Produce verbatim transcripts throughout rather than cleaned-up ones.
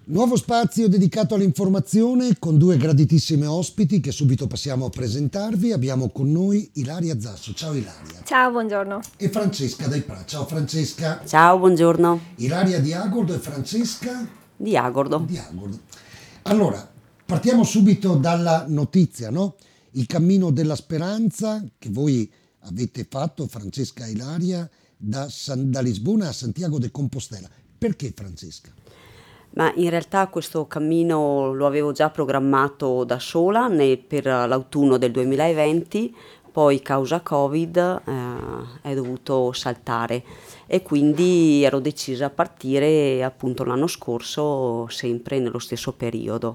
Nuovo spazio dedicato all'informazione con due graditissime ospiti che subito passiamo a presentarvi. Abbiamo con noi Ilaria Zasso. Ciao Ilaria. Ciao, buongiorno. E Francesca Dai Pra. Ciao Francesca. Ciao, buongiorno. Ilaria di Agordo e Francesca Di Agordo. di Agordo. Allora, partiamo subito dalla notizia, no? Il cammino della speranza che voi avete fatto, Francesca e Ilaria, da, San, da Lisbona a Santiago de Compostela. Perché Francesca? Ma in realtà questo cammino lo avevo già programmato da sola ne- per l'autunno del duemilaventi, poi causa Covid eh, è dovuto saltare e quindi ero decisa a partire appunto l'anno scorso, sempre nello stesso periodo.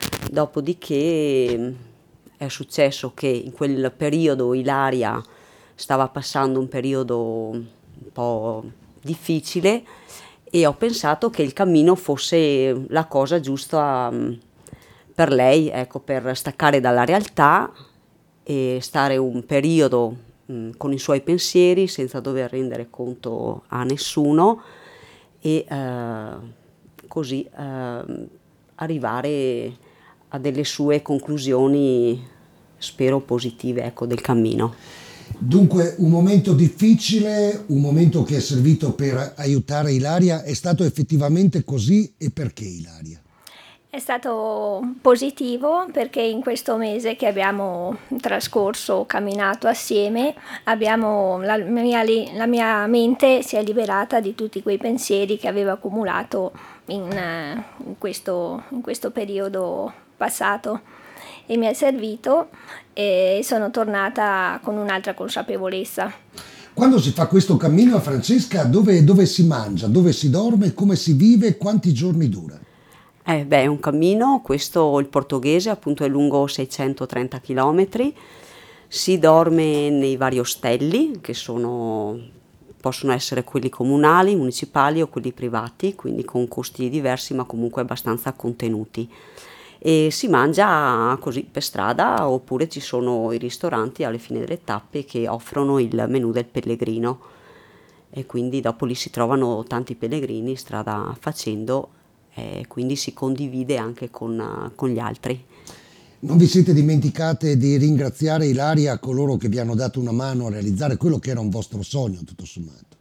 Dopodiché è successo che in quel periodo Ilaria stava passando un periodo un po' difficile e ho pensato che il cammino fosse la cosa giusta mh, per lei, ecco, per staccare dalla realtà e stare un periodo mh, con i suoi pensieri senza dover rendere conto a nessuno e eh, così eh, arrivare a delle sue conclusioni, spero positive, ecco, del cammino. Dunque, un momento difficile, un momento che è servito per aiutare Ilaria. È stato effettivamente così? E perché Ilaria? È stato positivo perché in questo mese che abbiamo trascorso, camminato assieme, abbiamo, la, mia, la mia mente si è liberata di tutti quei pensieri che avevo accumulato in, in, questo, in questo periodo passato. E mi è servito e sono tornata con un'altra consapevolezza. Quando si fa questo cammino, Francesca, dove, dove si mangia, dove si dorme, come si vive, quanti giorni dura? Eh beh, è un cammino, questo il portoghese appunto è lungo seicentotrenta chilometri, si dorme nei vari ostelli che sono, possono essere quelli comunali, municipali o quelli privati, quindi con costi diversi ma comunque abbastanza contenuti. E si mangia così per strada oppure ci sono i ristoranti alle fine delle tappe che offrono il menù del pellegrino e quindi dopo lì si trovano tanti pellegrini strada facendo e quindi si condivide anche con, con gli altri. Non vi siete dimenticate di ringraziare Ilaria, coloro che vi hanno dato una mano a realizzare quello che era un vostro sogno, tutto sommato?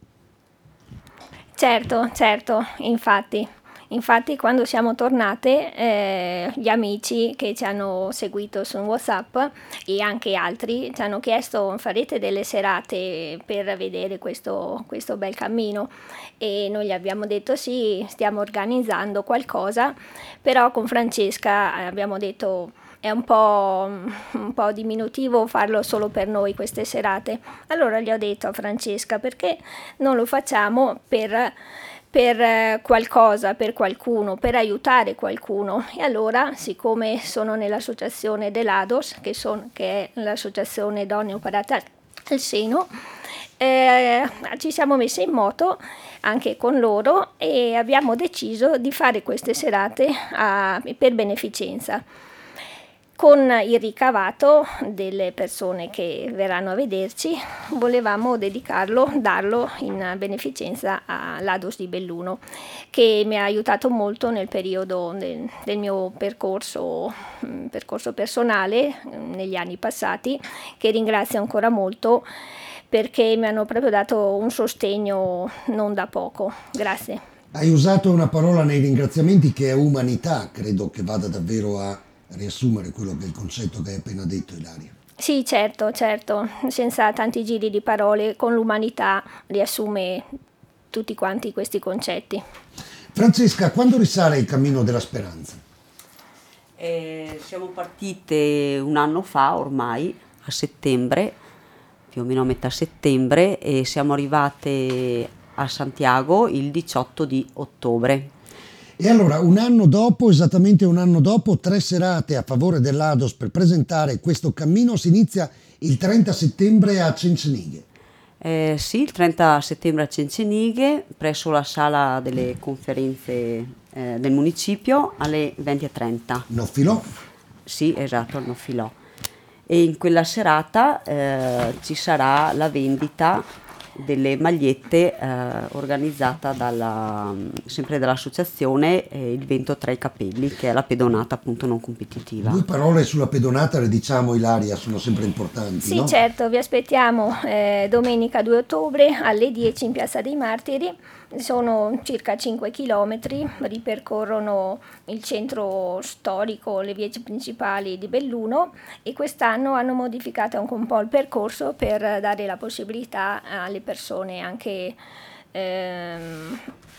Certo, certo, infatti. Infatti quando siamo tornate eh, gli amici che ci hanno seguito su WhatsApp e anche altri ci hanno chiesto: farete delle serate per vedere questo, questo bel cammino? E noi gli abbiamo detto sì, stiamo organizzando qualcosa, però con Francesca abbiamo detto è un po', un po' diminutivo farlo solo per noi queste serate. Allora gli ho detto a Francesca: perché non lo facciamo per... per qualcosa, per qualcuno, per aiutare qualcuno. E allora, siccome sono nell'associazione dell'A D O S, che, son, che è l'associazione Donne Operate al Seno, eh, ci siamo messi in moto anche con loro e abbiamo deciso di fare queste serate a, per beneficenza. Con il ricavato delle persone che verranno a vederci volevamo dedicarlo, darlo in beneficenza all'A D O S di Belluno, che mi ha aiutato molto nel periodo del, del mio percorso, percorso personale negli anni passati, che ringrazio ancora molto perché mi hanno proprio dato un sostegno non da poco. Grazie. Hai usato una parola nei ringraziamenti che è umanità, credo che vada davvero a riassumere quello che è il concetto che hai appena detto, Ilaria. Sì, certo, certo, senza tanti giri di parole, con l'umanità riassume tutti quanti questi concetti. Francesca, quando risale il cammino della speranza? Eh, siamo partite un anno fa ormai, a settembre, più o meno a metà settembre, e siamo arrivate a Santiago il diciotto di ottobre. E allora un anno dopo, esattamente un anno dopo, tre serate a favore dell'A D O S per presentare questo cammino. Si inizia il trenta settembre a Cencenighe. Eh, sì, il trenta settembre a Cencenighe, presso la sala delle conferenze eh, del municipio alle venti e trenta. Nofilò. Sì, esatto, al Nofilò. E in quella serata eh, ci sarà la vendita delle magliette eh, organizzata dalla, sempre dall'associazione eh, Il vento tra i capelli, che è la pedonata appunto non competitiva. Due parole sulla pedonata le diciamo, Ilaria, sono sempre importanti. Sì, no? certo, vi aspettiamo eh, domenica due ottobre alle dieci in Piazza dei Martiri. Sono circa cinque chilometri, ripercorrono il centro storico, le vie principali di Belluno, e quest'anno hanno modificato anche un po' il percorso per dare la possibilità alle persone anche ehm,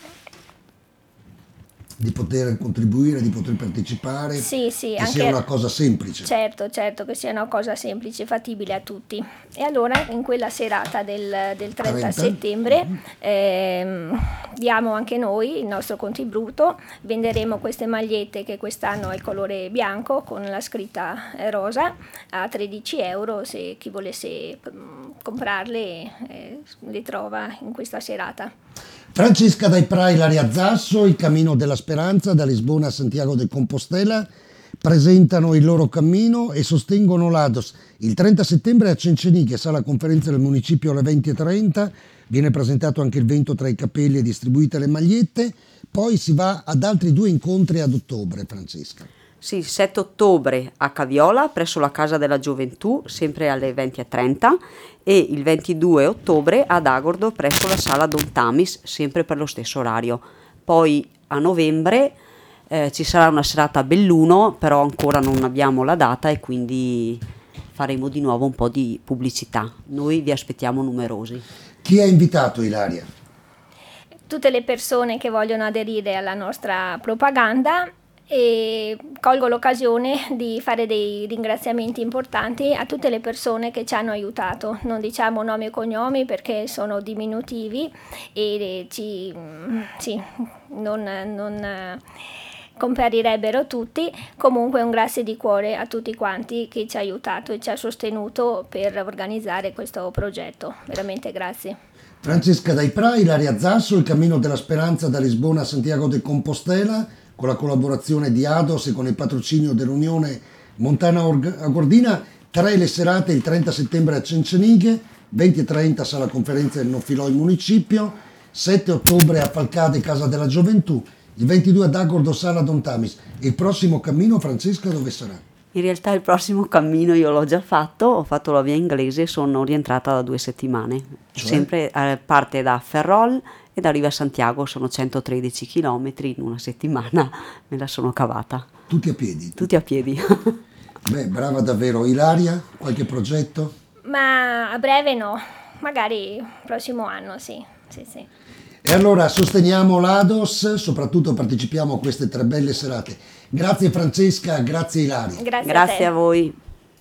di poter contribuire, di poter partecipare, sì, sì, che anche, sia una cosa semplice. Certo, certo, che sia una cosa semplice, fattibile a tutti. E allora in quella serata del, del trenta settembre ehm, diamo anche noi il nostro contributo, venderemo queste magliette che quest'anno è il colore bianco con la scritta rosa a tredici euro, se chi volesse comprarle eh, le trova in questa serata. Francesca Dai Pra, Ilaria Zasso, il Cammino della Speranza da Lisbona a Santiago de Compostela presentano il loro cammino e sostengono l'Ados. Il trenta settembre a Cencenighe, sala conferenza del municipio alle venti e trenta, viene presentato anche il vento tra i capelli e distribuite le magliette, poi si va ad altri due incontri ad ottobre, Francesca. Sì, il sette ottobre a Caviola presso la Casa della Gioventù, sempre alle venti e trenta, e il ventidue ottobre ad Agordo presso la Sala Don Tamis, sempre per lo stesso orario. Poi a novembre eh, ci sarà una serata a Belluno, però ancora non abbiamo la data e quindi faremo di nuovo un po' di pubblicità. Noi vi aspettiamo numerosi. Chi ha invitato, Ilaria? Tutte le persone che vogliono aderire alla nostra propaganda, e colgo l'occasione di fare dei ringraziamenti importanti a tutte le persone che ci hanno aiutato. Non diciamo nomi e cognomi perché sono diminutivi e ci sì, non, non comparirebbero tutti. Comunque un grazie di cuore a tutti quanti che ci ha aiutato e ci ha sostenuto per organizzare questo progetto. Veramente grazie. Francesca Dai Pra, Ilaria Zasso, il Cammino della Speranza da Lisbona a Santiago de Compostela, con la collaborazione di Ados e con il patrocinio dell'Unione Montana Agordina. Tre le serate, il trenta settembre a Cencenighe, venti e trenta sala conferenza del Nofilò in municipio, sette ottobre a Falcade Casa della Gioventù, il ventidue ad Agordo sala Don Tamis. Il prossimo cammino, Francesca, dove sarà? In realtà il prossimo cammino io l'ho già fatto, ho fatto la via inglese e sono rientrata da due settimane. Cioè? Sempre eh, parte da Ferrol ed arriva a Santiago, sono centotredici chilometri, in una settimana me la sono cavata. Tutti a piedi? Tutti a piedi. Beh, brava davvero. Ilaria, qualche progetto? Ma a breve no, magari prossimo anno, sì, sì, sì. E allora sosteniamo l'Ados, soprattutto partecipiamo a queste tre belle serate. Grazie Francesca, grazie Ilaria. Grazie, Grazie a te. a voi.